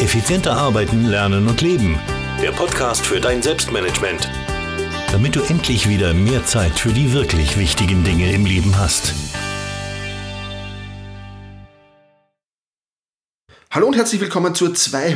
Effizienter arbeiten, lernen und leben. Der Podcast für dein Selbstmanagement. Damit du endlich wieder mehr Zeit für die wirklich wichtigen Dinge im Leben hast. Hallo und herzlich willkommen zur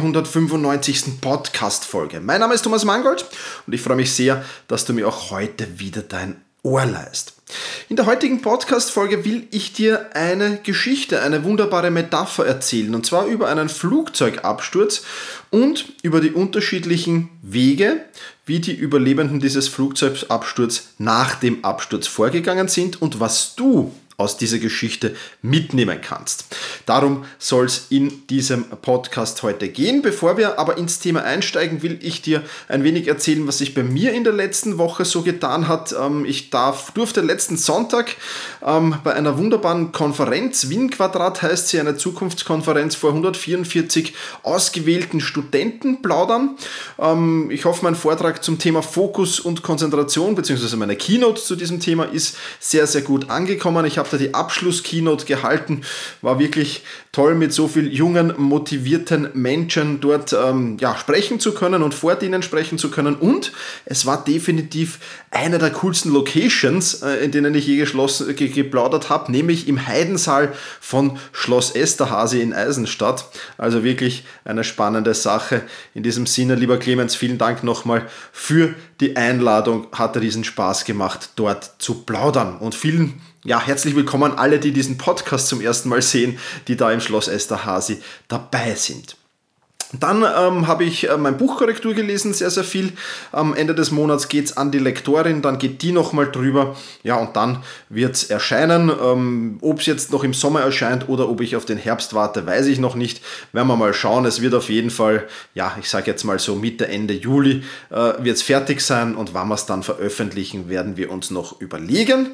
295. Podcast-Folge. Mein Name ist Thomas Mangold und ich freue mich sehr, dass du mir auch heute wieder dein Ohr leihst. In der heutigen Podcast-Folge will ich dir eine Geschichte, eine wunderbare Metapher erzählen, und zwar über einen Flugzeugabsturz und über die unterschiedlichen Wege, wie die Überlebenden dieses Flugzeugabsturzes nach dem Absturz vorgegangen sind und was du aus dieser Geschichte mitnehmen kannst. Darum soll es in diesem Podcast heute gehen. Bevor wir aber ins Thema einsteigen, will ich dir ein wenig erzählen, was sich bei mir in der letzten Woche so getan hat. Ich durfte letzten Sonntag bei einer wunderbaren Konferenz, Wien-Quadrat heißt sie, eine Zukunftskonferenz vor 144 ausgewählten Studenten plaudern. Ich hoffe, mein Vortrag zum Thema Fokus und Konzentration, beziehungsweise meine Keynote zu diesem Thema ist sehr, sehr gut angekommen. Ich habe da die Abschluss-Keynote gehalten, war wirklich toll, mit so vielen jungen, motivierten Menschen dort sprechen zu können und vor denen sprechen zu können, und es war definitiv eine der coolsten Locations, in denen ich je geplaudert habe, nämlich im Heidensaal von Schloss Esterházy in Eisenstadt. Also wirklich eine spannende Sache. In diesem Sinne, lieber Clemens, vielen Dank nochmal für die Einladung. Hat riesen Spaß gemacht, dort zu plaudern, und herzlich willkommen alle, die diesen Podcast zum ersten Mal sehen, die da im Schloss Esterházy dabei sind. Dann habe ich mein Buchkorrektur gelesen, sehr, sehr viel. Am Ende des Monats geht es an die Lektorin, dann geht die nochmal drüber. Ja, und dann wird es erscheinen. Ob es jetzt noch im Sommer erscheint oder ob ich auf den Herbst warte, weiß ich noch nicht. Werden wir mal schauen. Es wird auf jeden Fall, ich sage jetzt mal so Mitte, Ende Juli wird es fertig sein, und wann wir es dann veröffentlichen, werden wir uns noch überlegen.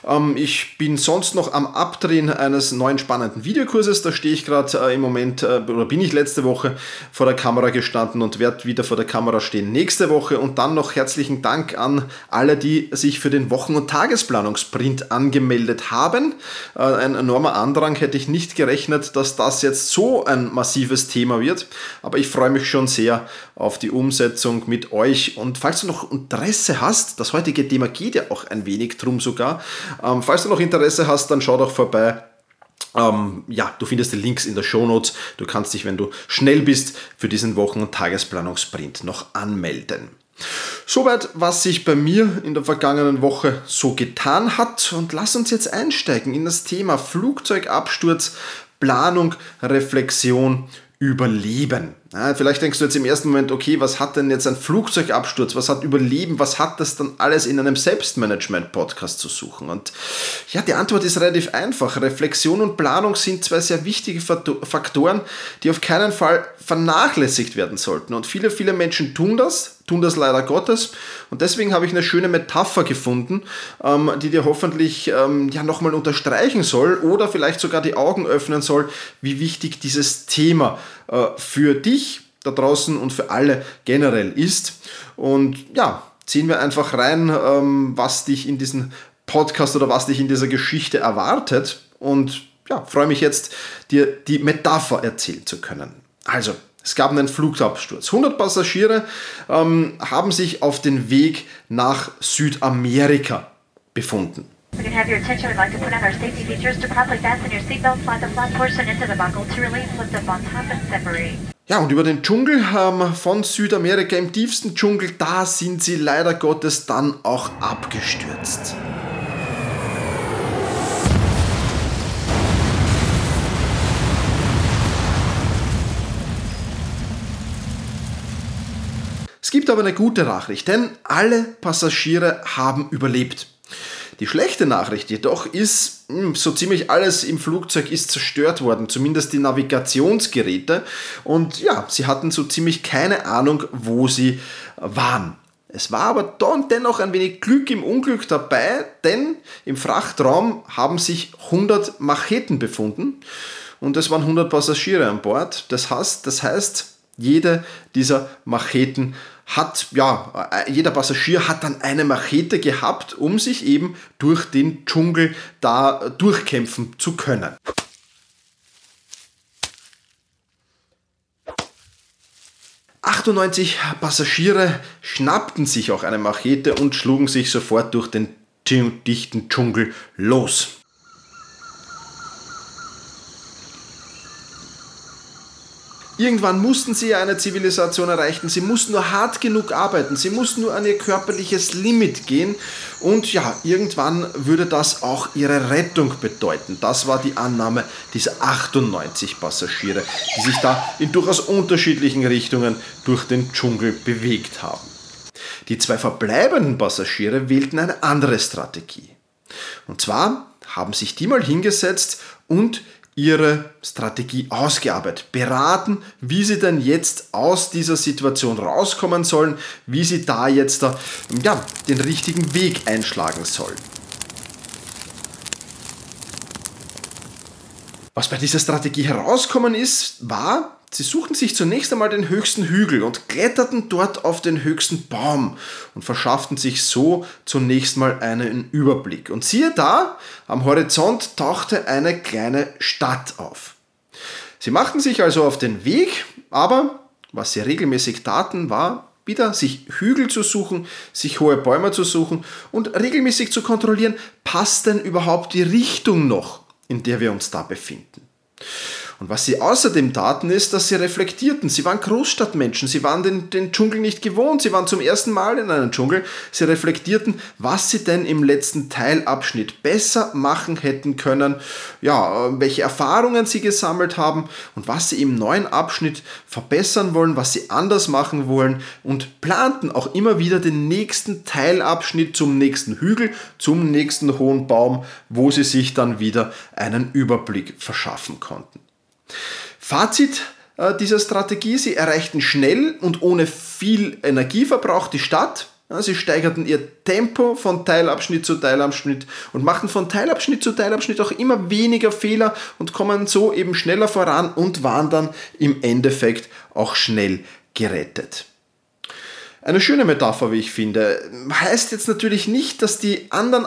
Ich bin sonst noch am Abdrehen eines neuen spannenden Videokurses. Da stehe ich gerade im Moment, oder bin ich letzte Woche vor der Kamera gestanden und werde wieder vor der Kamera stehen nächste Woche. Und dann noch herzlichen Dank an alle, die sich für den Wochen- und Tagesplanungsprint angemeldet haben. Ein enormer Andrang, hätte ich nicht gerechnet, dass das jetzt so ein massives Thema wird. Aber ich freue mich schon sehr auf die Umsetzung mit euch. Und falls du noch Interesse hast, das heutige Thema geht ja auch ein wenig drum sogar, falls du noch Interesse hast, dann schau doch vorbei. Du findest die Links in der Shownotes. Du kannst dich, wenn du schnell bist, für diesen Wochen- und Tagesplanungsprint noch anmelden. Soweit, was sich bei mir in der vergangenen Woche so getan hat. Und lass uns jetzt einsteigen in das Thema Flugzeugabsturz, Planung, Reflexion, Überleben. Vielleicht denkst du jetzt im ersten Moment, okay, was hat denn jetzt ein Flugzeugabsturz, was hat Überleben, was hat das dann alles in einem Selbstmanagement-Podcast zu suchen? Und die Antwort ist relativ einfach. Reflexion und Planung sind zwei sehr wichtige Faktoren, die auf keinen Fall vernachlässigt werden sollten. Und viele, viele Menschen tun das leider Gottes. Und deswegen habe ich eine schöne Metapher gefunden, die dir hoffentlich nochmal unterstreichen soll oder vielleicht sogar die Augen öffnen soll, wie wichtig dieses Thema für dich da draußen und für alle generell ist. Und ziehen wir einfach rein, was dich in diesem Podcast oder was dich in dieser Geschichte erwartet. Und freue mich jetzt, dir die Metapher erzählen zu können. Also, es gab einen Flugabsturz. 100 Passagiere haben sich auf den Weg nach Südamerika befunden. We can have your attention. We'd like to put on our safety features to properly fasten your seatbelt, slide the flat portion into the buckle to release, lift up on top and separate. Ja, und über den Dschungel von Südamerika, im tiefsten Dschungel, da sind sie leider Gottes dann auch abgestürzt. Es gibt aber eine gute Nachricht, denn alle Passagiere haben überlebt. Die schlechte Nachricht jedoch ist, so ziemlich alles im Flugzeug ist zerstört worden, zumindest die Navigationsgeräte. Und sie hatten so ziemlich keine Ahnung, wo sie waren. Es war aber dennoch ein wenig Glück im Unglück dabei, denn im Frachtraum haben sich 100 Macheten befunden und es waren 100 Passagiere an Bord. Das heißt, jede dieser Macheten jeder Passagier hat dann eine Machete gehabt, um sich eben durch den Dschungel da durchkämpfen zu können. 98 Passagiere schnappten sich auch eine Machete und schlugen sich sofort durch den dichten Dschungel los. Irgendwann mussten sie ja eine Zivilisation erreichen, sie mussten nur hart genug arbeiten, sie mussten nur an ihr körperliches Limit gehen und ja, irgendwann würde das auch ihre Rettung bedeuten. Das war die Annahme dieser 98 Passagiere, die sich da in durchaus unterschiedlichen Richtungen durch den Dschungel bewegt haben. Die 2 verbleibenden Passagiere wählten eine andere Strategie. Und zwar haben sich die mal hingesetzt und ihre Strategie ausgearbeitet, beraten, wie sie denn jetzt aus dieser Situation rauskommen sollen, wie sie da jetzt den richtigen Weg einschlagen sollen. Was bei dieser Strategie herauskommen ist, war, sie suchten sich zunächst einmal den höchsten Hügel und kletterten dort auf den höchsten Baum und verschafften sich so zunächst mal einen Überblick. Und siehe da, am Horizont tauchte eine kleine Stadt auf. Sie machten sich also auf den Weg, aber was sie regelmäßig taten, war wieder sich Hügel zu suchen, sich hohe Bäume zu suchen und regelmäßig zu kontrollieren, passt denn überhaupt die Richtung noch, in der wir uns da befinden. Und was sie außerdem taten, ist, dass sie reflektierten. Sie waren Großstadtmenschen, sie waren den Dschungel nicht gewohnt, sie waren zum ersten Mal in einem Dschungel. Sie reflektierten, was sie denn im letzten Teilabschnitt besser machen hätten können, welche Erfahrungen sie gesammelt haben und was sie im neuen Abschnitt verbessern wollen, was sie anders machen wollen und planten auch immer wieder den nächsten Teilabschnitt zum nächsten Hügel, zum nächsten hohen Baum, wo sie sich dann wieder einen Überblick verschaffen konnten. Fazit dieser Strategie: Sie erreichten schnell und ohne viel Energieverbrauch die Stadt. Sie steigerten ihr Tempo von Teilabschnitt zu Teilabschnitt und machten von Teilabschnitt zu Teilabschnitt auch immer weniger Fehler und kommen so eben schneller voran und waren dann im Endeffekt auch schnell gerettet. Eine schöne Metapher, wie ich finde. Heißt jetzt natürlich nicht, dass von den anderen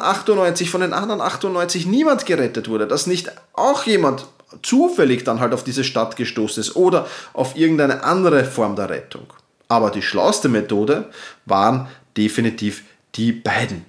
98 niemand gerettet wurde, dass nicht auch jemand zufällig dann halt auf diese Stadt gestoßen ist oder auf irgendeine andere Form der Rettung. Aber die schlauste Methode waren definitiv die beiden.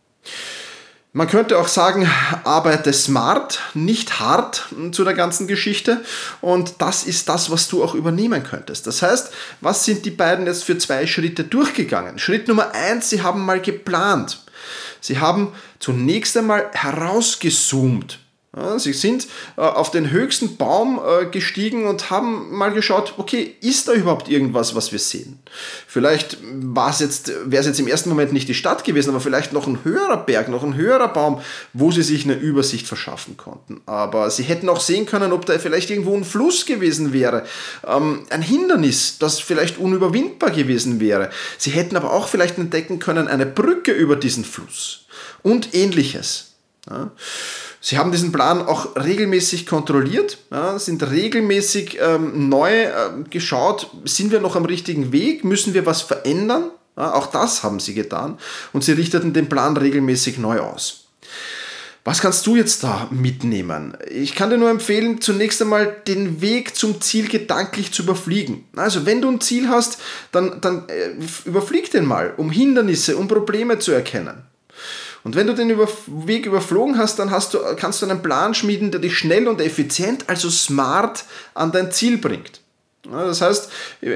Man könnte auch sagen, arbeite smart, nicht hart zu der ganzen Geschichte, und das ist das, was du auch übernehmen könntest. Das heißt, was sind die beiden jetzt für 2 Schritte durchgegangen? Schritt Nummer 1, sie haben mal geplant. Sie haben zunächst einmal herausgezoomt. Ja, sie sind auf den höchsten Baum gestiegen und haben mal geschaut, okay, ist da überhaupt irgendwas, was wir sehen? Vielleicht wäre es jetzt im ersten Moment nicht die Stadt gewesen, aber vielleicht noch ein höherer Berg, noch ein höherer Baum, wo sie sich eine Übersicht verschaffen konnten. Aber sie hätten auch sehen können, ob da vielleicht irgendwo ein Fluss gewesen wäre, ein Hindernis, das vielleicht unüberwindbar gewesen wäre. Sie hätten aber auch vielleicht entdecken können, eine Brücke über diesen Fluss und Ähnliches. Ja. Sie haben diesen Plan auch regelmäßig kontrolliert, sind regelmäßig neu geschaut, sind wir noch am richtigen Weg, müssen wir was verändern? Auch das haben sie getan und sie richteten den Plan regelmäßig neu aus. Was kannst du jetzt da mitnehmen? Ich kann dir nur empfehlen, zunächst einmal den Weg zum Ziel gedanklich zu überfliegen. Also wenn du ein Ziel hast, dann überflieg den mal, um Hindernisse, um Probleme zu erkennen. Und wenn du den Weg überflogen hast, dann kannst du einen Plan schmieden, der dich schnell und effizient, also smart, an dein Ziel bringt. Ja, das heißt,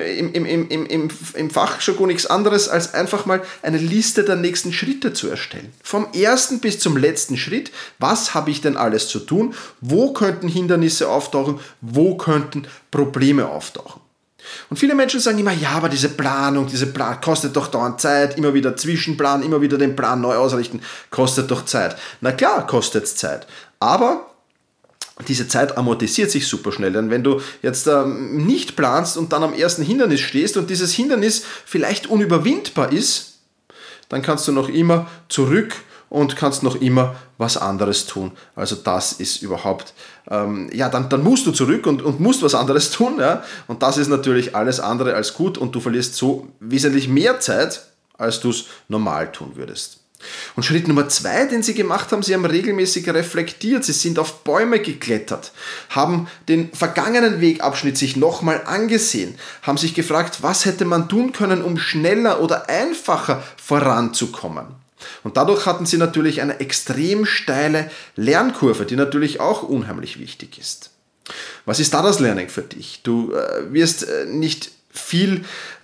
im Fachjargon nichts anderes, als einfach mal eine Liste der nächsten Schritte zu erstellen. Vom ersten bis zum letzten Schritt, was habe ich denn alles zu tun? Wo könnten Hindernisse auftauchen? Wo könnten Probleme auftauchen? Und viele Menschen sagen immer, ja, aber diese Planung kostet doch dauernd Zeit, immer wieder Zwischenplan, immer wieder den Plan neu ausrichten, kostet doch Zeit. Na klar, kostet es Zeit, aber diese Zeit amortisiert sich super schnell, denn wenn du jetzt nicht planst und dann am ersten Hindernis stehst und dieses Hindernis vielleicht unüberwindbar ist, dann kannst du noch immer zurück und kannst noch immer was anderes tun. Also das ist überhaupt, dann musst du zurück und musst was anderes tun. Ja? Und das ist natürlich alles andere als gut und du verlierst so wesentlich mehr Zeit, als du es normal tun würdest. Und Schritt Nummer 2, den sie gemacht haben, sie haben regelmäßig reflektiert, sie sind auf Bäume geklettert, haben den vergangenen Wegabschnitt sich nochmal angesehen, haben sich gefragt, was hätte man tun können, um schneller oder einfacher voranzukommen. Und dadurch hatten sie natürlich eine extrem steile Lernkurve, die natürlich auch unheimlich wichtig ist. Was ist da das Learning für dich? Du wirst nicht viel,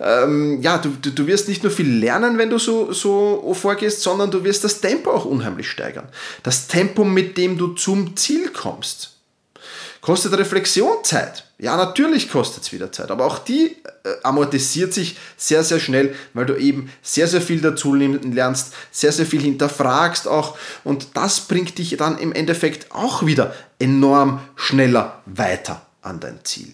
du wirst nicht nur viel lernen, wenn du so vorgehst, sondern du wirst das Tempo auch unheimlich steigern. Das Tempo, mit dem du zum Ziel kommst. Kostet Reflexion Zeit? Ja, natürlich kostet es wieder Zeit, aber auch die amortisiert sich sehr, sehr schnell, weil du eben sehr, sehr viel dazu lernst, sehr, sehr viel hinterfragst auch und das bringt dich dann im Endeffekt auch wieder enorm schneller weiter an dein Ziel.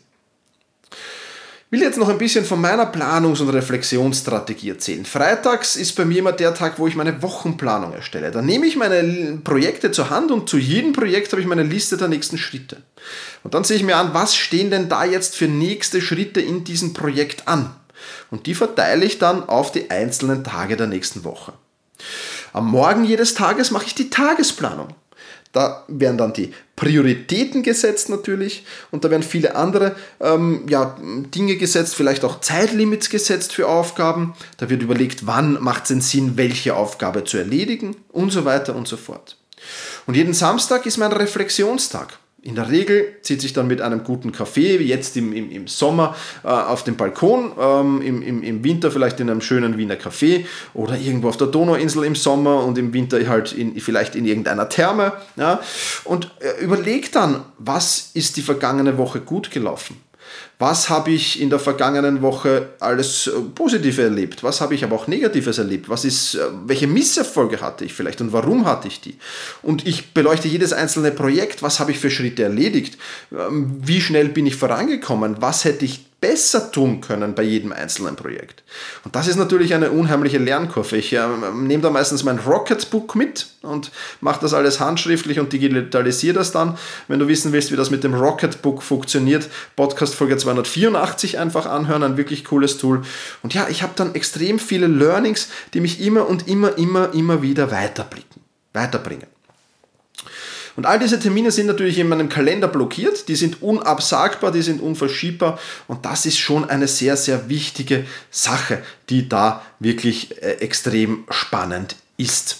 Ich will jetzt noch ein bisschen von meiner Planungs- und Reflexionsstrategie erzählen. Freitags ist bei mir immer der Tag, wo ich meine Wochenplanung erstelle. Da nehme ich meine Projekte zur Hand und zu jedem Projekt habe ich meine Liste der nächsten Schritte. Und dann sehe ich mir an, was stehen denn da jetzt für nächste Schritte in diesem Projekt an? Und die verteile ich dann auf die einzelnen Tage der nächsten Woche. Am Morgen jedes Tages mache ich die Tagesplanung. Da werden dann die Prioritäten gesetzt natürlich und da werden viele andere Dinge gesetzt, vielleicht auch Zeitlimits gesetzt für Aufgaben. Da wird überlegt, wann macht es denn Sinn, welche Aufgabe zu erledigen und so weiter und so fort. Und jeden Samstag ist mein Reflexionstag. In der Regel sitze ich dann mit einem guten Kaffee, jetzt im Sommer auf dem Balkon, im Winter vielleicht in einem schönen Wiener Café oder irgendwo auf der Donauinsel im Sommer und im Winter halt vielleicht in irgendeiner Therme. Ja, und überlege dann, was ist die vergangene Woche gut gelaufen? Was habe ich in der vergangenen Woche alles Positives erlebt? Was habe ich aber auch Negatives erlebt? Welche Misserfolge hatte ich vielleicht und warum hatte ich die? Und ich beleuchte jedes einzelne Projekt. Was habe ich für Schritte erledigt? Wie schnell bin ich vorangekommen? Was hätte ich besser tun können bei jedem einzelnen Projekt? Und das ist natürlich eine unheimliche Lernkurve. Ich nehme da meistens mein Rocketbook mit und mache das alles handschriftlich und digitalisiere das dann. Wenn du wissen willst, wie das mit dem Rocketbook funktioniert, Podcast Folge 284 einfach anhören, ein wirklich cooles Tool. Und ja, ich habe dann extrem viele Learnings, die mich immer wieder weiterbringen. Und all diese Termine sind natürlich in meinem Kalender blockiert, die sind unabsagbar, die sind unverschiebbar und das ist schon eine sehr, sehr wichtige Sache, die da wirklich extrem spannend ist.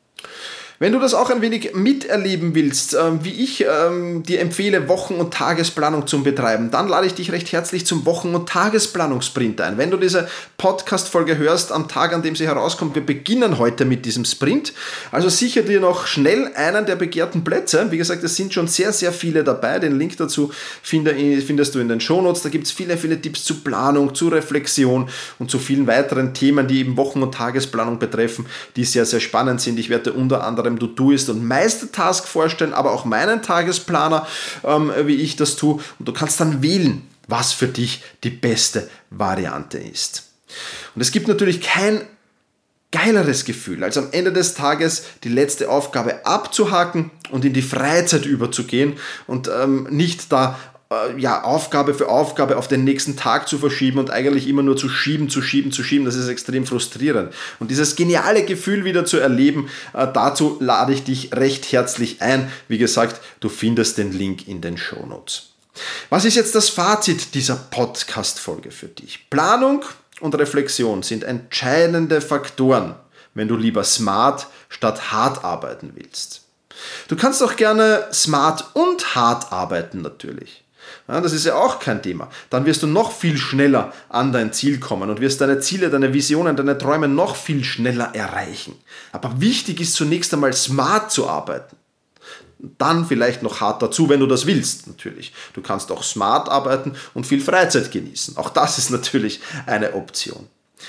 Wenn du das auch ein wenig miterleben willst, wie ich dir empfehle, Wochen- und Tagesplanung zu betreiben, dann lade ich dich recht herzlich zum Wochen- und Tagesplanungssprint ein. Wenn du diese Podcast-Folge hörst am Tag, an dem sie herauskommt, wir beginnen heute mit diesem Sprint. Also sichere dir noch schnell einen der begehrten Plätze. Wie gesagt, es sind schon sehr, sehr viele dabei. Den Link dazu findest du in den Shownotes. Da gibt es viele, viele Tipps zu Planung, zu Reflexion und zu vielen weiteren Themen, die eben Wochen- und Tagesplanung betreffen, die sehr, sehr spannend sind. Ich werde unter anderem Todoist und Meistertask vorstellen, aber auch meinen Tagesplaner, wie ich das tue. Und du kannst dann wählen, was für dich die beste Variante ist. Und es gibt natürlich kein geileres Gefühl, als am Ende des Tages die letzte Aufgabe abzuhaken und in die Freizeit überzugehen und nicht da Aufgabe für Aufgabe auf den nächsten Tag zu verschieben und eigentlich immer nur zu schieben. Das ist extrem frustrierend. Und dieses geniale Gefühl wieder zu erleben, dazu lade ich dich recht herzlich ein. Wie gesagt, du findest den Link in den Shownotes. Was ist jetzt das Fazit dieser Podcast-Folge für dich? Planung und Reflexion sind entscheidende Faktoren, wenn du lieber smart statt hart arbeiten willst. Du kannst auch gerne smart und hart arbeiten natürlich. Ja, das ist ja auch kein Thema. Dann wirst du noch viel schneller an dein Ziel kommen und wirst deine Ziele, deine Visionen, deine Träume noch viel schneller erreichen. Aber wichtig ist zunächst einmal smart zu arbeiten. Dann vielleicht noch hart dazu, wenn du das willst, natürlich. Du kannst auch smart arbeiten und viel Freizeit genießen. Auch das ist natürlich eine Option.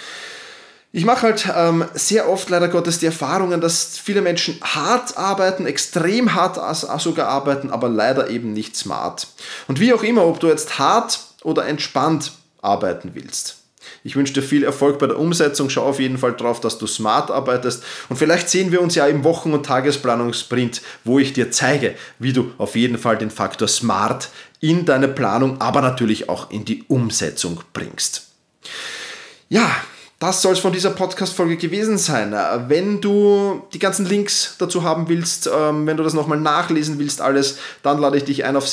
Ich mache halt sehr oft leider Gottes die Erfahrungen, dass viele Menschen hart arbeiten, extrem hart sogar arbeiten, aber leider eben nicht smart. Und wie auch immer, ob du jetzt hart oder entspannt arbeiten willst. Ich wünsche dir viel Erfolg bei der Umsetzung, schau auf jeden Fall drauf, dass du smart arbeitest und vielleicht sehen wir uns ja im Wochen- und Tagesplanungssprint, wo ich dir zeige, wie du auf jeden Fall den Faktor smart in deine Planung, aber natürlich auch in die Umsetzung bringst. Ja, Das soll es von dieser Podcast-Folge gewesen sein. Wenn du die ganzen Links dazu haben willst, wenn du das nochmal nachlesen willst, alles, dann lade ich dich ein, auf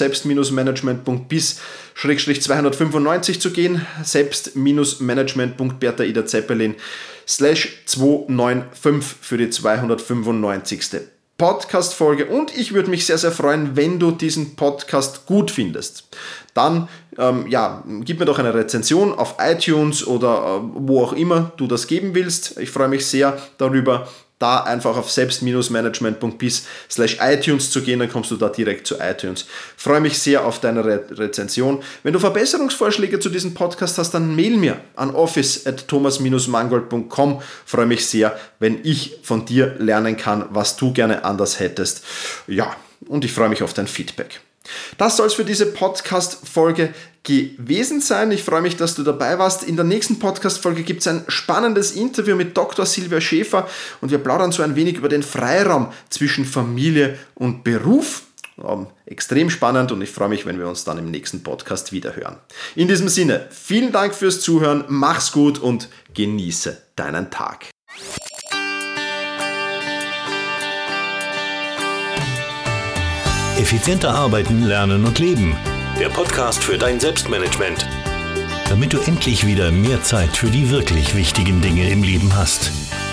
selbst-management.bis/295 zu gehen. selbst-management.bertha-ida-zeppelin/295 für die 295. Podcast-Folge, und ich würde mich sehr, sehr freuen, wenn du diesen Podcast gut findest. Dann gib mir doch eine Rezension auf iTunes oder wo auch immer du das geben willst. Ich freue mich sehr darüber, da einfach auf selbst-management.bis/iTunes zu gehen, dann kommst du da direkt zu iTunes. Ich freue mich sehr auf deine Rezension. Wenn du Verbesserungsvorschläge zu diesem Podcast hast, dann mail mir an office@thomas-mangold.com. Ich freue mich sehr, wenn ich von dir lernen kann, was du gerne anders hättest. Ja, und ich freue mich auf dein Feedback. Das soll es für diese Podcast-Folge gewesen sein. Ich freue mich, dass du dabei warst. In der nächsten Podcast-Folge gibt es ein spannendes Interview mit Dr. Silvia Schäfer und wir plaudern so ein wenig über den Freiraum zwischen Familie und Beruf. Extrem spannend, und ich freue mich, wenn wir uns dann im nächsten Podcast wieder hören. In diesem Sinne, vielen Dank fürs Zuhören, mach's gut und genieße deinen Tag. Effizienter arbeiten, lernen und leben. Der Podcast für dein Selbstmanagement. Damit du endlich wieder mehr Zeit für die wirklich wichtigen Dinge im Leben hast.